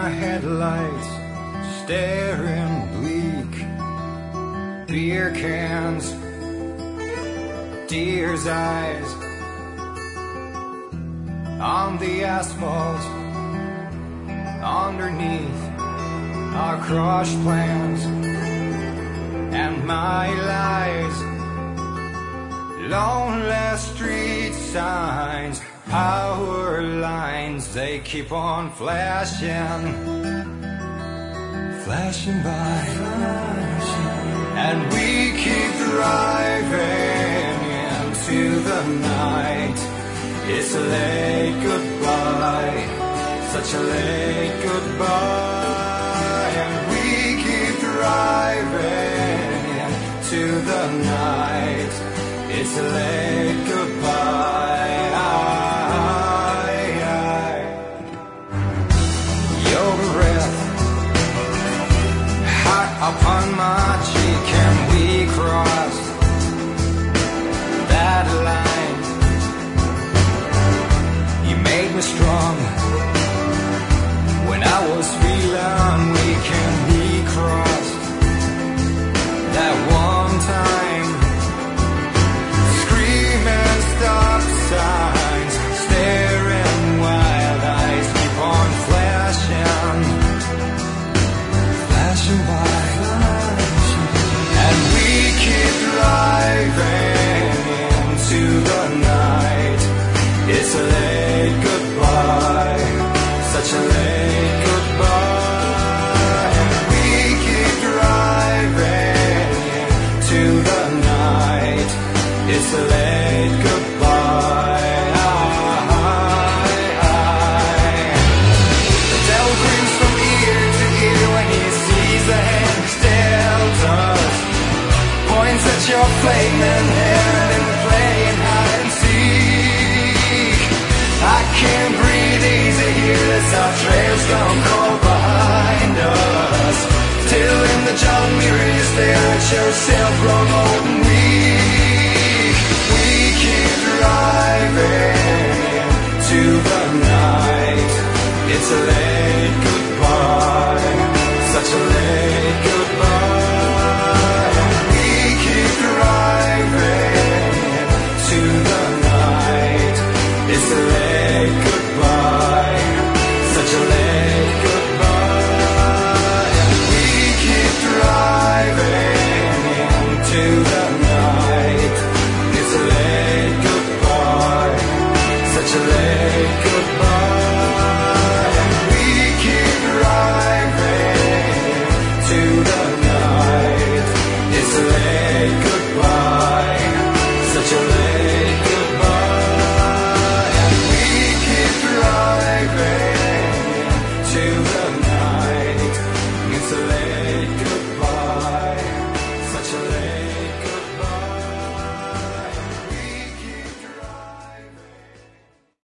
my headlights, staring bleak. Beer cans, deer's eyes on the asphalt. Underneath our crushed plans and my lies. Lonely street signs, power lines, they keep on flashing, flashing by. And we keep driving into the night. It's a late goodbye, such a late goodbye. And we keep driving into the night. It's a late goodbye. Your breath hot upon my cheek, and we cross that line. You made me strong when I was feeling